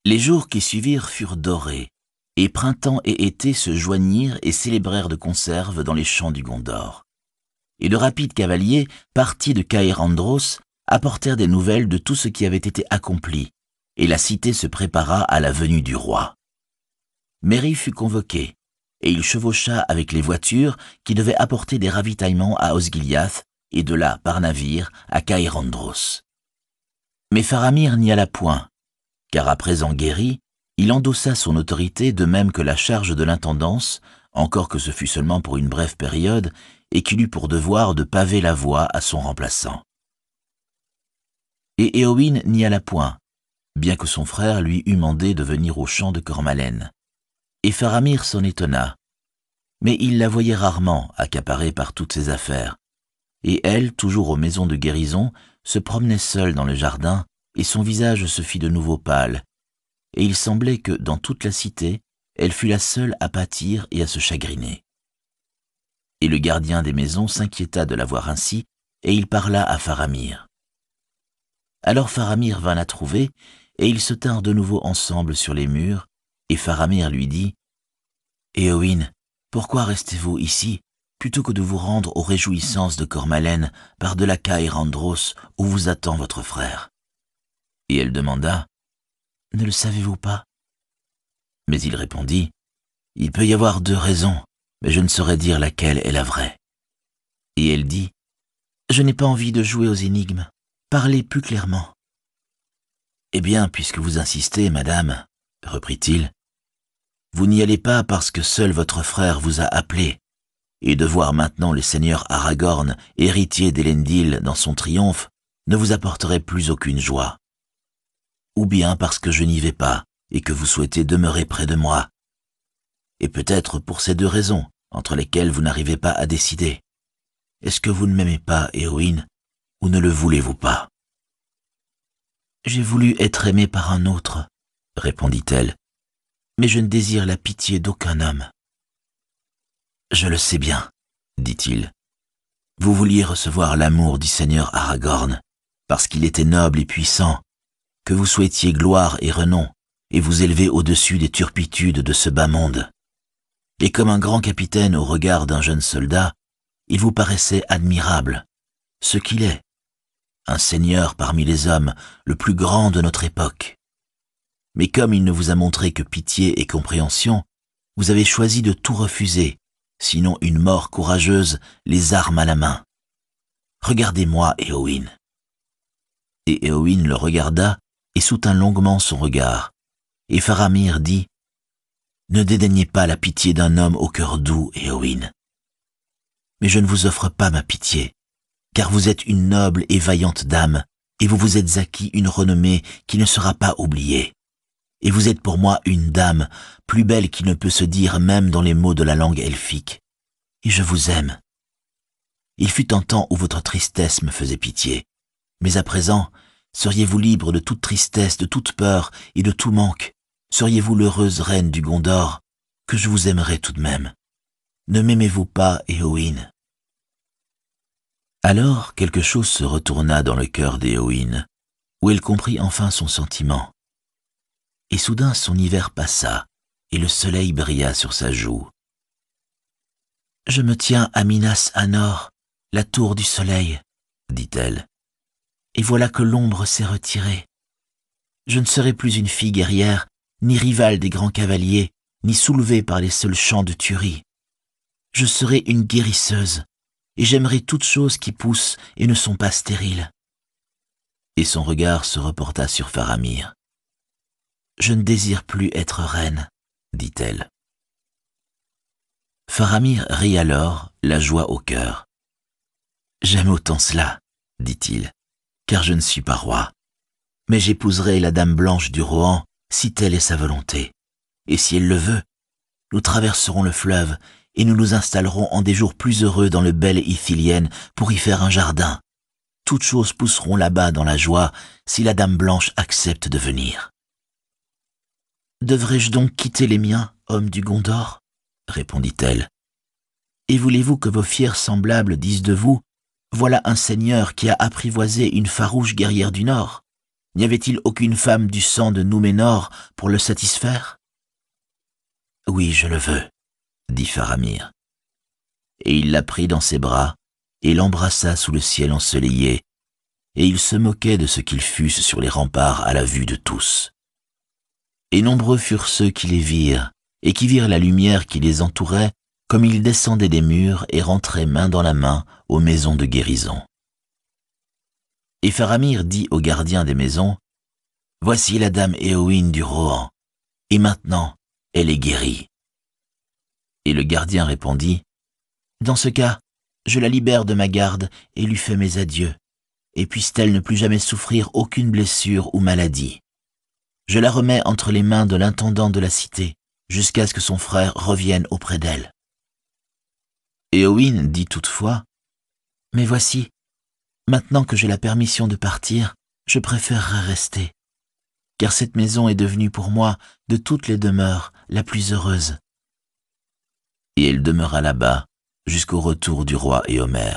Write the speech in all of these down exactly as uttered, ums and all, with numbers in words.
Les jours qui suivirent furent dorés, et printemps et été se joignirent et célébrèrent de conserve dans les champs du Gondor. Et de rapides cavaliers, partis de Caër-Andros, apportèrent des nouvelles de tout ce qui avait été accompli, et la cité se prépara à la venue du roi. Merry fut convoqué, et il chevaucha avec les voitures qui devaient apporter des ravitaillements à Osgiliath, et de là, par navire, à Caër-Andros. Mais Faramir n'y alla point, car à présent guéri, il endossa son autorité de même que la charge de l'intendance, encore que ce fût seulement pour une brève période, et qu'il eut pour devoir de paver la voie à son remplaçant. Et Éowyn n'y alla point, bien que son frère lui eût mandé de venir au champ de Cormalen. Et Faramir s'en étonna, mais il la voyait rarement, accaparée par toutes ses affaires, et elle, toujours aux maisons de guérison, se promenait seule dans le jardin, et son visage se fit de nouveau pâle, et il semblait que, dans toute la cité, elle fût la seule à pâtir et à se chagriner. Et le gardien des maisons s'inquiéta de la voir ainsi, et il parla à Faramir. Alors Faramir vint la trouver, et ils se tinrent de nouveau ensemble sur les murs, et Faramir lui dit « Éowyn, pourquoi restez-vous ici, plutôt que de vous rendre aux réjouissances de Cormalen par-delà Caër-Andros, où vous attend votre frère ?» Et elle demanda « Ne le savez-vous pas ?» Mais il répondit « Il peut y avoir deux raisons, mais je ne saurais dire laquelle est la vraie. » Et elle dit « Je n'ai pas envie de jouer aux énigmes. Parlez plus clairement. » « Eh bien, puisque vous insistez, madame, reprit-il, vous n'y allez pas parce que seul votre frère vous a appelé, et de voir maintenant le seigneur Aragorn, héritier d'Elendil, dans son triomphe, ne vous apporterait plus aucune joie. Ou bien parce que je n'y vais pas, et que vous souhaitez demeurer près de moi. Et peut-être pour ces deux raisons, entre lesquelles vous n'arrivez pas à décider. Est-ce que vous ne m'aimez pas, Éowyn, ou ne le voulez-vous pas ? J'ai voulu être aimée par un autre, répondit-elle, mais je ne désire la pitié d'aucun homme. Je le sais bien, dit-il. Vous vouliez recevoir l'amour du seigneur Aragorn, parce qu'il était noble et puissant, que vous souhaitiez gloire et renom, et vous élever au-dessus des turpitudes de ce bas monde. Et comme un grand capitaine au regard d'un jeune soldat, il vous paraissait admirable, ce qu'il est, un seigneur parmi les hommes, le plus grand de notre époque. Mais comme il ne vous a montré que pitié et compréhension, vous avez choisi de tout refuser, sinon une mort courageuse, les armes à la main. Regardez-moi, Éowyn. Et Éowyn le regarda et soutint longuement son regard. Et Faramir dit « Ne dédaignez pas la pitié d'un homme au cœur doux, Éowyn. Mais je ne vous offre pas ma pitié, car vous êtes une noble et vaillante dame, et vous vous êtes acquis une renommée qui ne sera pas oubliée. Et vous êtes pour moi une dame, plus belle qu'il ne peut se dire même dans les mots de la langue elfique. Et je vous aime. Il fut un temps où votre tristesse me faisait pitié, mais à présent, seriez-vous libre de toute tristesse, de toute peur et de tout manque? Seriez-vous l'heureuse reine du Gondor, que je vous aimerais tout de même? Ne m'aimez-vous pas, Éowyn ?» Alors quelque chose se retourna dans le cœur d'Éowyn, où elle comprit enfin son sentiment. Et soudain son hiver passa, et le soleil brilla sur sa joue. « Je me tiens à Minas Anor, la tour du soleil, » dit-elle, « et voilà que l'ombre s'est retirée. Je ne serai plus une fille guerrière, ni rivale des grands cavaliers, ni soulevée par les seuls chants de Thurie. Je serai une guérisseuse, et j'aimerai toutes choses qui poussent et ne sont pas stériles. » Et son regard se reporta sur Faramir. « Je ne désire plus être reine, » dit-elle. Faramir rit alors, la joie au cœur. « J'aime autant cela, » dit-il, « car je ne suis pas roi. Mais j'épouserai la dame blanche du Rohan, si telle est sa volonté. Et si elle le veut, nous traverserons le fleuve, et nous nous installerons en des jours plus heureux dans le bel Ithilien pour y faire un jardin. Toutes choses pousseront là-bas dans la joie si la dame blanche accepte de venir. »« Devrais-je donc quitter les miens, homme du Gondor ?» répondit-elle. « Et voulez-vous que vos fiers semblables disent de vous « Voilà un seigneur qui a apprivoisé une farouche guerrière du Nord » N'y avait-il aucune femme du sang de Núménor pour le satisfaire? Oui, je le veux, dit Faramir. Et il la prit dans ses bras et l'embrassa sous le ciel ensoleillé, et il se moquait de ce qu'ils fussent sur les remparts à la vue de tous. Et nombreux furent ceux qui les virent, et qui virent la lumière qui les entourait, comme ils descendaient des murs et rentraient main dans la main aux maisons de guérison. Et Faramir dit aux gardiens des maisons, « Voici la dame Éowyn du Rohan, et maintenant elle est guérie. » Et le gardien répondit, « Dans ce cas, je la libère de ma garde et lui fais mes adieux, et puisse-t-elle ne plus jamais souffrir aucune blessure ou maladie. Je la remets entre les mains de l'intendant de la cité, jusqu'à ce que son frère revienne auprès d'elle. » Éowyn dit toutefois, « Mais voici, maintenant que j'ai la permission de partir, je préférerais rester, car cette maison est devenue pour moi de toutes les demeures la plus heureuse. » Et elle demeura là-bas jusqu'au retour du roi Éomer.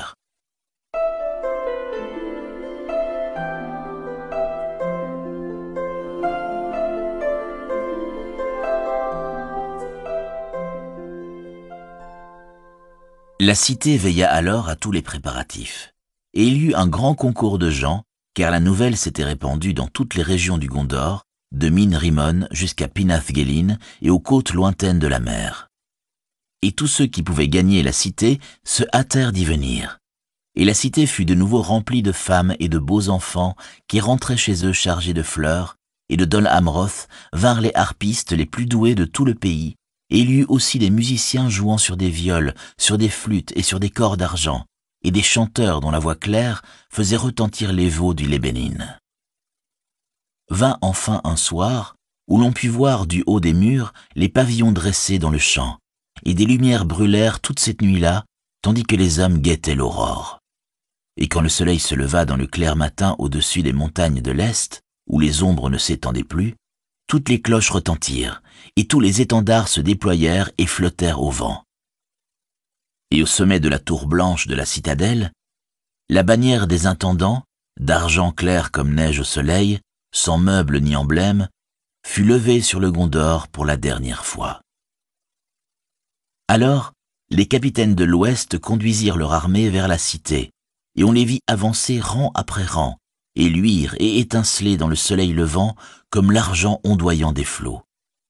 La cité veilla alors à tous les préparatifs, et il y eut un grand concours de gens, car la nouvelle s'était répandue dans toutes les régions du Gondor, de Min Rimon jusqu'à Pinath-Gélin et aux côtes lointaines de la mer. Et tous ceux qui pouvaient gagner la cité se hâtèrent d'y venir. Et la cité fut de nouveau remplie de femmes et de beaux enfants qui rentraient chez eux chargés de fleurs, et de Dol Amroth vinrent les harpistes les plus doués de tout le pays, et il y eut aussi des musiciens jouant sur des viols, sur des flûtes et sur des cordes d'argent, et des chanteurs dont la voix claire faisait retentir les veaux du Lébénine. Vint enfin un soir où l'on put voir du haut des murs les pavillons dressés dans le champ, et des lumières brûlèrent toute cette nuit-là, tandis que les hommes guettaient l'aurore. Et quand le soleil se leva dans le clair matin au-dessus des montagnes de l'Est, où les ombres ne s'étendaient plus, toutes les cloches retentirent, et tous les étendards se déployèrent et flottèrent au vent. Et au sommet de la tour blanche de la citadelle, la bannière des intendants, d'argent clair comme neige au soleil, sans meubles ni emblème, fut levée sur le Gondor pour la dernière fois. Alors, les capitaines de l'Ouest conduisirent leur armée vers la cité, et on les vit avancer rang après rang, et luire et étinceler dans le soleil levant comme l'argent ondoyant des flots.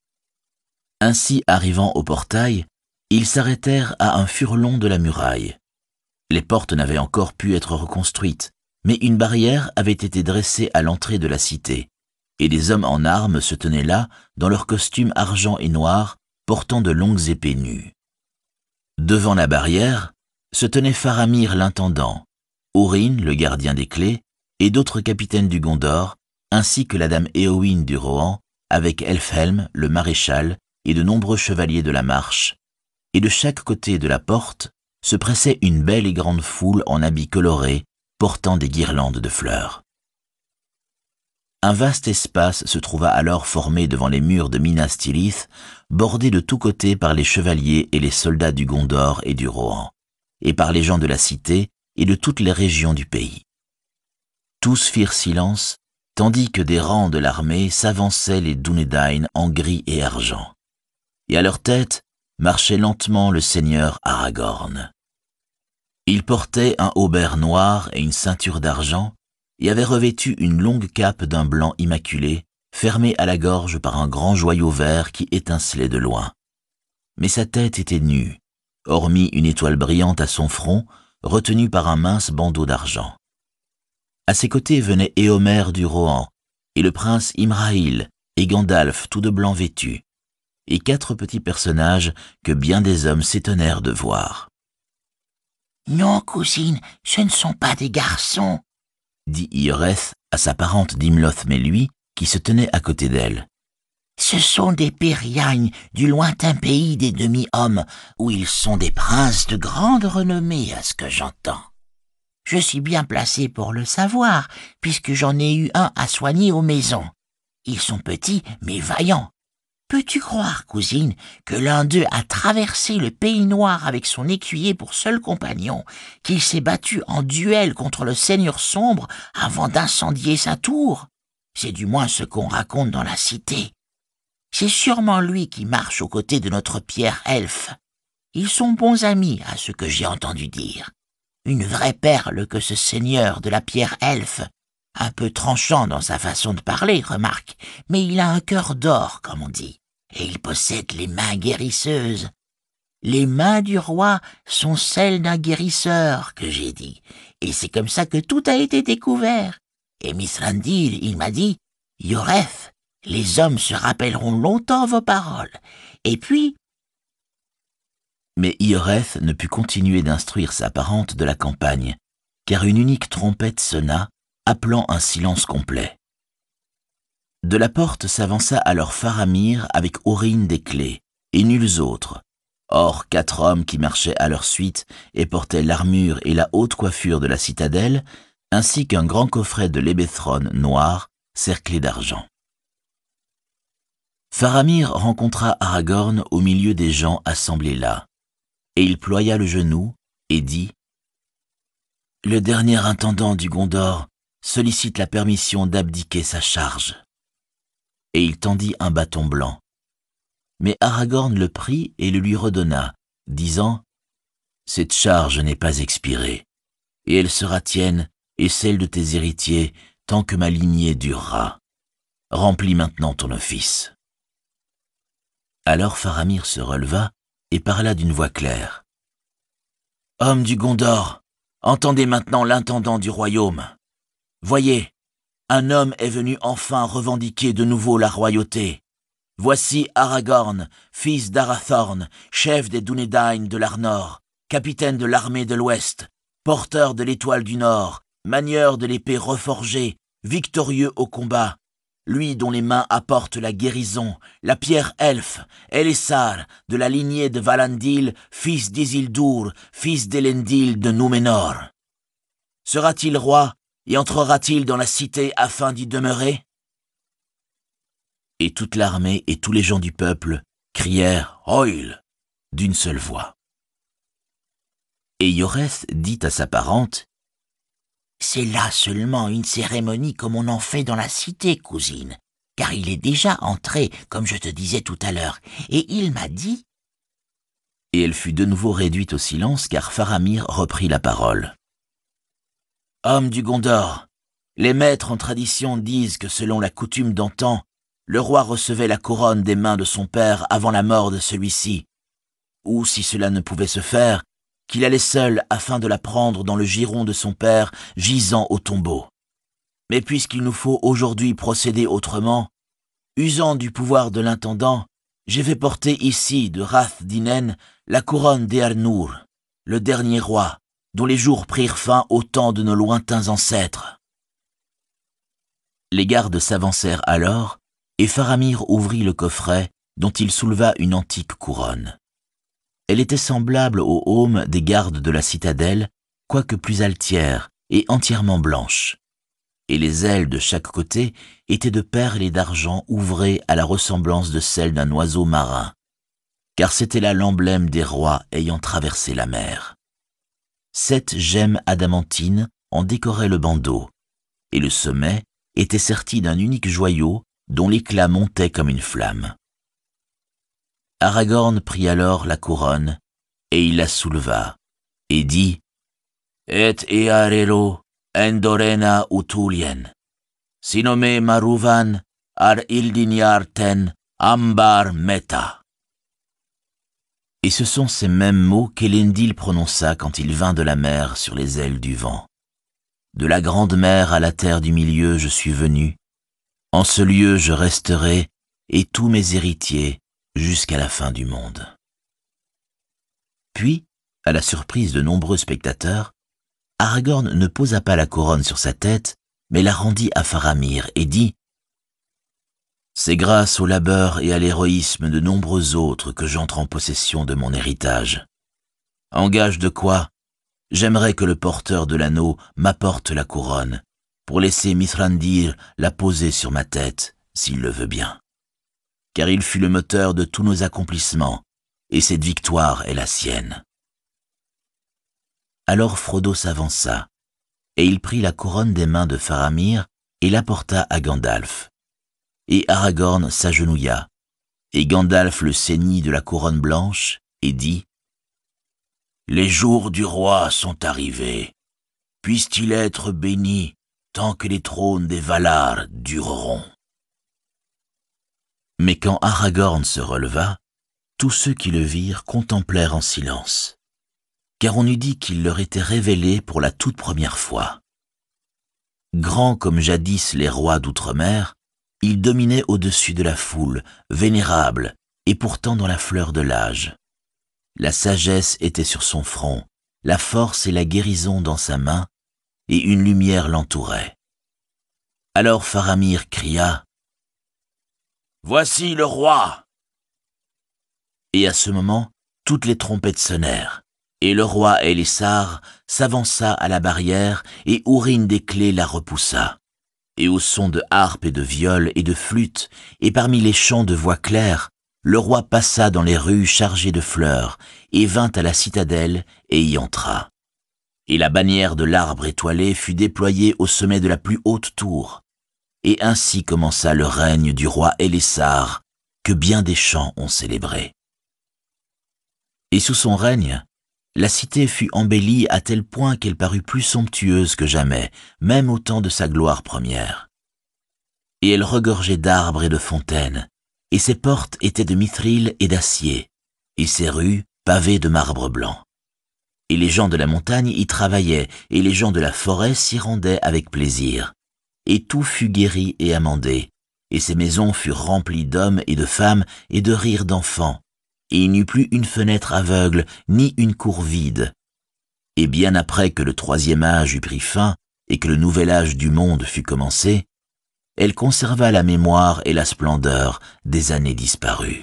Ainsi, arrivant au portail, ils s'arrêtèrent à un furlon de la muraille. Les portes n'avaient encore pu être reconstruites, mais une barrière avait été dressée à l'entrée de la cité, et des hommes en armes se tenaient là dans leurs costumes argent et noir, portant de longues épées nues. Devant la barrière se tenait Faramir l'intendant, Orin le gardien des clés, et d'autres capitaines du Gondor, ainsi que la dame Éowyn du Rohan, avec Elfhelm le maréchal et de nombreux chevaliers de la marche, et de chaque côté de la porte se pressait une belle et grande foule en habits colorés, portant des guirlandes de fleurs. Un vaste espace se trouva alors formé devant les murs de Minas Tirith, bordé de tous côtés par les chevaliers et les soldats du Gondor et du Rohan, et par les gens de la cité et de toutes les régions du pays. Tous firent silence, tandis que des rangs de l'armée s'avançaient les Dúnedain en gris et argent. Et à leur tête marchait lentement le seigneur Aragorn. Il portait un haubert noir et une ceinture d'argent, et avait revêtu une longue cape d'un blanc immaculé, fermée à la gorge par un grand joyau vert qui étincelait de loin. Mais sa tête était nue, hormis une étoile brillante à son front, retenue par un mince bandeau d'argent. À ses côtés venaient Éomer du Rohan, et le prince Imrahil, et Gandalf tout de blanc vêtu, et quatre petits personnages que bien des hommes s'étonnèrent de voir. « Non, cousine, ce ne sont pas des garçons, » dit Ioreth à sa parente Dimloth Melui, qui se tenait à côté d'elle. « Ce sont des Périagnes du lointain pays des demi-hommes, où ils sont des princes de grande renommée, à ce que j'entends. Je suis bien placé pour le savoir, puisque j'en ai eu un à soigner aux maisons. Ils sont petits, mais vaillants. Peux-tu croire, cousine, que l'un d'eux a traversé le pays noir avec son écuyer pour seul compagnon, qu'il s'est battu en duel contre le seigneur sombre avant d'incendier sa tour? C'est du moins ce qu'on raconte dans la cité. C'est sûrement lui qui marche aux côtés de notre Pierre Elfe. Ils sont bons amis, à ce que j'ai entendu dire. Une vraie perle que ce seigneur de la Pierre Elfe. Un peu tranchant dans sa façon de parler, remarque, mais il a un cœur d'or, comme on dit, et il possède les mains guérisseuses. Les mains du roi sont celles d'un guérisseur, que j'ai dit, et c'est comme ça que tout a été découvert. Et Mithrandir, il m'a dit, « Yoreth, les hommes se rappelleront longtemps vos paroles. » Et puis... Mais Ioreth ne put continuer d'instruire sa parente de la campagne, car une unique trompette sonna, appelant un silence complet. De la porte s'avança alors Faramir avec Aurine des clés, et nuls autres. Or, quatre hommes qui marchaient à leur suite et portaient l'armure et la haute coiffure de la citadelle, ainsi qu'un grand coffret de l'ébéthron noir, cerclé d'argent. Faramir rencontra Aragorn au milieu des gens assemblés là, et il ploya le genou et dit « Le dernier intendant du Gondor sollicite la permission d'abdiquer sa charge. » Et il tendit un bâton blanc. Mais Aragorn le prit et le lui redonna, disant « Cette charge n'est pas expirée, et elle sera tienne et celle de tes héritiers tant que ma lignée durera. Remplis maintenant ton office. » Alors Faramir se releva et parla d'une voix claire. « Hommes du Gondor, entendez maintenant l'intendant du royaume. Voyez, un homme est venu enfin revendiquer de nouveau la royauté. Voici Aragorn, fils d'Arathorn, chef des Dúnedain de l'Arnor, capitaine de l'armée de l'Ouest, porteur de l'étoile du Nord, manieur de l'épée reforgée, victorieux au combat, lui dont les mains apportent la guérison, la pierre elfe, Elessar, de la lignée de Valandil, fils d'Isildur, fils d'Elendil de Númenor. Sera-t-il roi et entrera-t-il dans la cité afin d'y demeurer ?» Et toute l'armée et tous les gens du peuple crièrent « Hoil !» d'une seule voix. Et Ioreth dit à sa parente « C'est là seulement une cérémonie comme on en fait dans la cité, cousine, car il est déjà entré, comme je te disais tout à l'heure, et il m'a dit... » Et elle fut de nouveau réduite au silence, car Faramir reprit la parole. « Hommes du Gondor, les maîtres en tradition disent que selon la coutume d'antan, le roi recevait la couronne des mains de son père avant la mort de celui-ci, ou si cela ne pouvait se faire, qu'il allait seul afin de la prendre dans le giron de son père gisant au tombeau. Mais puisqu'il nous faut aujourd'hui procéder autrement, usant du pouvoir de l'intendant, j'ai fait porter ici de Rath Dinen la couronne d'Eärnur, le dernier roi, dont les jours prirent fin au temps de nos lointains ancêtres. » Les gardes s'avancèrent alors, et Faramir ouvrit le coffret dont il souleva une antique couronne. Elle était semblable au aume des gardes de la citadelle, quoique plus altière et entièrement blanche. Et les ailes de chaque côté étaient de perles et d'argent ouvrées à la ressemblance de celles d'un oiseau marin, car c'était là l'emblème des rois ayant traversé la mer. Sept gemmes adamantines en décoraient le bandeau, et le sommet était serti d'un unique joyau dont l'éclat montait comme une flamme. Aragorn prit alors la couronne, et il la souleva, et dit « Et earelo endorena utulien, sinome maruvan ar ildinyarten ambar meta. » Et ce sont ces mêmes mots qu'Elendil prononça quand il vint de la mer sur les ailes du vent. De la grande mer à la terre du milieu je suis venu, en ce lieu je resterai, et tous mes héritiers, jusqu'à la fin du monde. Puis, à la surprise de nombreux spectateurs, Aragorn ne posa pas la couronne sur sa tête, mais la rendit à Faramir et dit « C'est grâce au labeur et à l'héroïsme de nombreux autres que j'entre en possession de mon héritage. En gage de quoi, j'aimerais que le porteur de l'anneau m'apporte la couronne, pour laisser Mithrandir la poser sur ma tête, s'il le veut bien. Car il fut le moteur de tous nos accomplissements, et cette victoire est la sienne. » Alors Frodo s'avança, et il prit la couronne des mains de Faramir et l'apporta à Gandalf. Et Aragorn s'agenouilla, et Gandalf le ceignit de la couronne blanche, et dit « Les jours du roi sont arrivés. Puisse-t-il être béni tant que les trônes des Valar dureront. » Mais quand Aragorn se releva, tous ceux qui le virent contemplèrent en silence, car on eût dit qu'il leur était révélé pour la toute première fois. Grand comme jadis les rois d'outre-mer, il dominait au-dessus de la foule, vénérable et pourtant dans la fleur de l'âge. La sagesse était sur son front, la force et la guérison dans sa main, et une lumière l'entourait. Alors Faramir cria « Voici le roi !» Et à ce moment, toutes les trompettes sonnèrent, et le roi Elessar s'avança à la barrière, et Ourine des Clés la repoussa. Et au son de harpe et de viol et de flûte, et parmi les chants de voix claires, le roi passa dans les rues chargées de fleurs, et vint à la citadelle, et y entra. Et la bannière de l'arbre étoilé fut déployée au sommet de la plus haute tour. Et ainsi commença le règne du roi Elessar, que bien des chants ont célébré. Et sous son règne, la cité fut embellie à tel point qu'elle parut plus somptueuse que jamais, même au temps de sa gloire première. Et elle regorgeait d'arbres et de fontaines, et ses portes étaient de mithril et d'acier, et ses rues pavées de marbre blanc. Et les gens de la montagne y travaillaient, et les gens de la forêt s'y rendaient avec plaisir. Et tout fut guéri et amendé, et ces maisons furent remplies d'hommes et de femmes et de rires d'enfants, et il n'y eut plus une fenêtre aveugle, ni une cour vide. Et bien après que le troisième âge eut pris fin, et que le nouvel âge du monde fut commencé, elle conserva la mémoire et la splendeur des années disparues.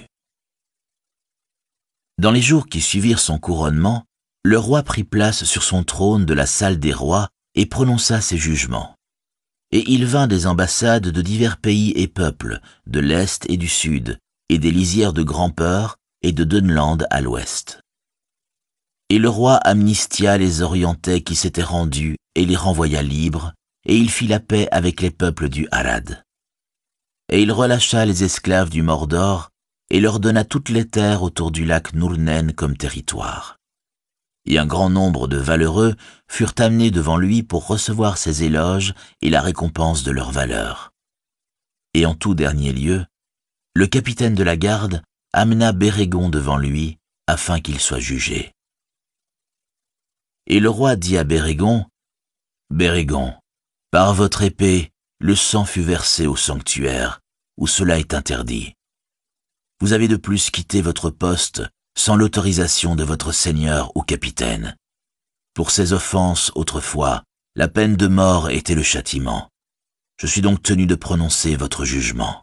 Dans les jours qui suivirent son couronnement, le roi prit place sur son trône de la salle des rois et prononça ses jugements. Et il vint des ambassades de divers pays et peuples, de l'Est et du Sud, et des lisières de Grand-Peur et de Dunland à l'Ouest. Et le roi amnistia les Orientais qui s'étaient rendus et les renvoya libres, et il fit la paix avec les peuples du Harad. Et il relâcha les esclaves du Mordor, et leur donna toutes les terres autour du lac Nurnen comme territoire. Et un grand nombre de valeureux furent amenés devant lui pour recevoir ses éloges et la récompense de leur valeur. Et en tout dernier lieu, le capitaine de la garde amena Bérégon devant lui, afin qu'il soit jugé. Et le roi dit à Bérégon, « Bérégon, par votre épée, le sang fut versé au sanctuaire, où cela est interdit. Vous avez de plus quitté votre poste sans l'autorisation de votre seigneur ou capitaine. Pour ces offenses, autrefois, la peine de mort était le châtiment. Je suis donc tenu de prononcer votre jugement.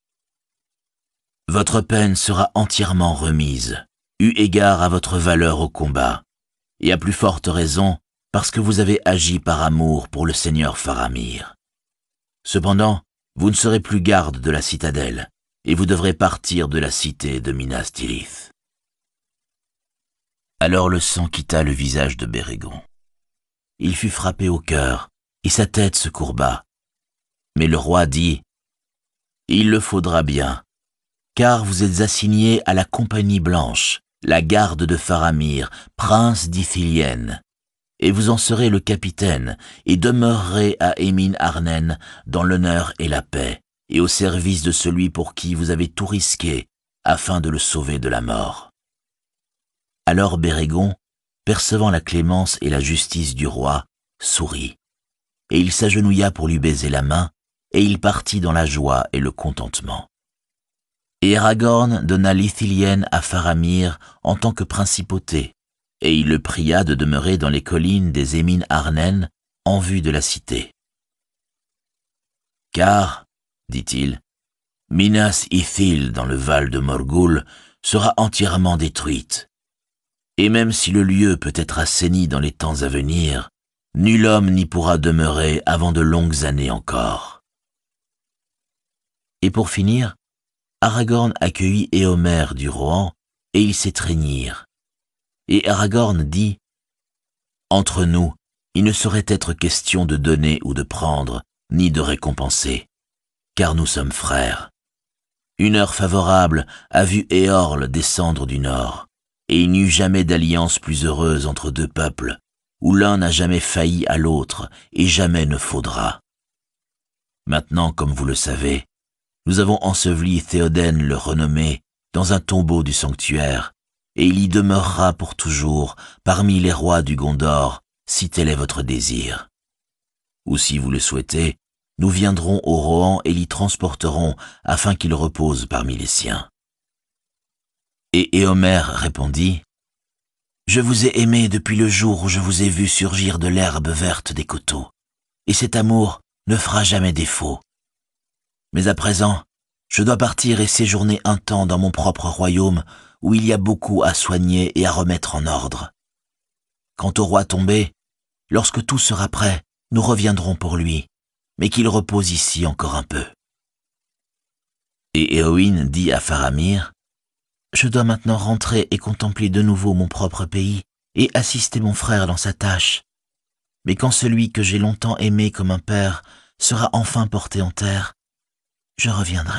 Votre peine sera entièrement remise, eu égard à votre valeur au combat, et à plus forte raison parce que vous avez agi par amour pour le seigneur Faramir. Cependant, vous ne serez plus garde de la citadelle, et vous devrez partir de la cité de Minas Tirith. » Alors le sang quitta le visage de Bérégon. Il fut frappé au cœur, et sa tête se courba. Mais le roi dit, « Il le faudra bien, car vous êtes assigné à la Compagnie Blanche, la garde de Faramir, prince d'Ithilien, et vous en serez le capitaine, et demeurerez à Émin Arnen dans l'honneur et la paix, et au service de celui pour qui vous avez tout risqué, afin de le sauver de la mort. » Alors Bérégon, percevant la clémence et la justice du roi, sourit, et il s'agenouilla pour lui baiser la main, et il partit dans la joie et le contentement. Et Aragorn donna l'Ithilien à Faramir en tant que principauté, et il le pria de demeurer dans les collines des Émin Arnen en vue de la cité. Car, dit-il, Minas Ithil dans le Val de Morgul sera entièrement détruite. Et même si le lieu peut être assaini dans les temps à venir, nul homme n'y pourra demeurer avant de longues années encore. Et pour finir, Aragorn accueillit Éomer du Rohan, et ils s'étreignirent. Et Aragorn dit, « Entre nous, il ne saurait être question de donner ou de prendre, ni de récompenser, car nous sommes frères. Une heure favorable a vu Éorle descendre du nord, et il n'y eut jamais d'alliance plus heureuse entre deux peuples, où l'un n'a jamais failli à l'autre et jamais ne faudra. Maintenant, comme vous le savez, nous avons enseveli Théoden le renommé dans un tombeau du sanctuaire, et il y demeurera pour toujours parmi les rois du Gondor, si tel est votre désir. Ou si vous le souhaitez, nous viendrons au Rohan et l'y transporterons afin qu'il repose parmi les siens. Et Éomer répondit, « Je vous ai aimé depuis le jour où je vous ai vu surgir de l'herbe verte des coteaux, et cet amour ne fera jamais défaut. Mais à présent, je dois partir et séjourner un temps dans mon propre royaume où il y a beaucoup à soigner et à remettre en ordre. Quant au roi tombé, lorsque tout sera prêt, nous reviendrons pour lui, mais qu'il repose ici encore un peu. » Et Éowyn dit à Faramir, « Je dois maintenant rentrer et contempler de nouveau mon propre pays et assister mon frère dans sa tâche. Mais quand celui que j'ai longtemps aimé comme un père sera enfin porté en terre, je reviendrai. »